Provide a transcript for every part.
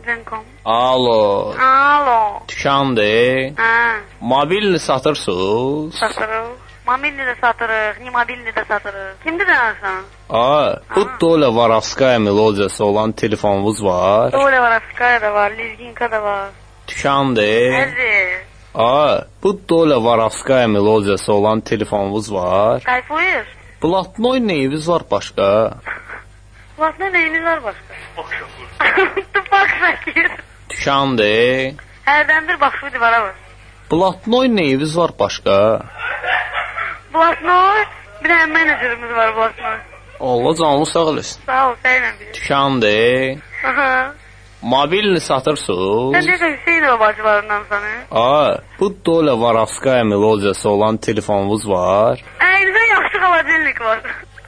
Television.com. Alo. Alo. Dükandır. Ha, Mobilni satırsınız? satırıq. Mobilni də satırıq, ne mobilni də satırıq. Kimdir danırsan? Bu Doля Vorovskaya melodiyası olan telefonunuz var? Doля Vorovskaya da var, Lizginka da var. Dükandır. Əziz. Bu Doля Vorovskaya melodiyası olan telefonunuz var? Kayfuyuz. Blatnoy neyiniz var başqa? Vaxtda neyimiz var başqa? Tupak Şakir. Dükandır. Hərdən bir baxşı divara var. Blatnoy neyiniz var başqa? Blatnoy. Bir də menajerimiz var Blatnoy. Allah canlı sağ olasın. Sağ ol, səylə bir. Dükandır. Aha. Mobilni satırsınız? Sən deyirsən Hüseynova bacılarından sana. Bu Doля Vorovskaya melodiyası olan telefonunuz var? Əynizə yaxşı xaladelnik var.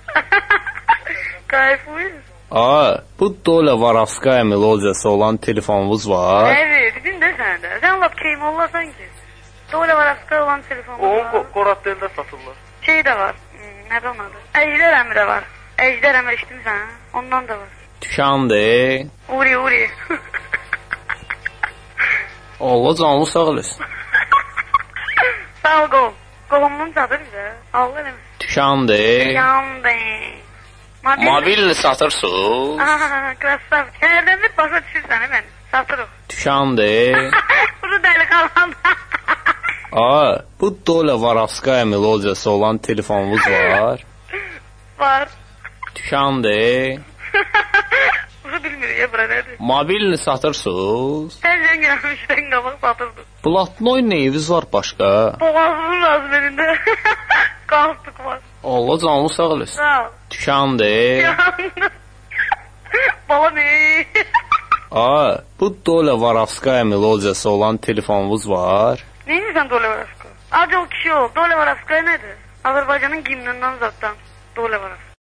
Kayfuyuz. Bu Doля Vorovskaya melodiyası olan telefonunuz var? Evet, dedim de sen de. Sen lap keyim ollasan ki. Doля Vorovskaya olan telefonumuz var. Onun Koratdel'de satırlar. Şey de var. Nerede onun adı? Ejder Əmi de var. Ejder Əmi eşitmişsən ha? Ondan da var. Dükandır. Uri. Allah canlı sağ olasın. Sağ ol qol. Qolumunu satır bizə. Allah eləmə. Dükandır. Yandı. Mobilni satırsınız? Krasav. Hərdən bir başa düşürsən mən. Satırıq. Dükandır. Bunu dəli qalan. Bu Doля Vorovskaya melodiyası olan telefonunuz var? Var. Dükandır. Bunu bilmirik ya, bura nədir? Mobilni satırsınız? Sən zəngələmişdən qabaq satırdın. Blatnoy neyiniz var başqa? Boğazımın razmerində qalstuk var. Allah canlı sağ olasın. Sağ ol. Dükandır. Yandı. Bala ne? Bu Doля Vorovskaya melodiyası olan telefonunuz var? Neyinizdən Doля Vorovskaya? Acı o kişi ol. Doля Vorovskaya nədir? Azərbaycanın gimnindən zatdan. Doля Vorovskaya.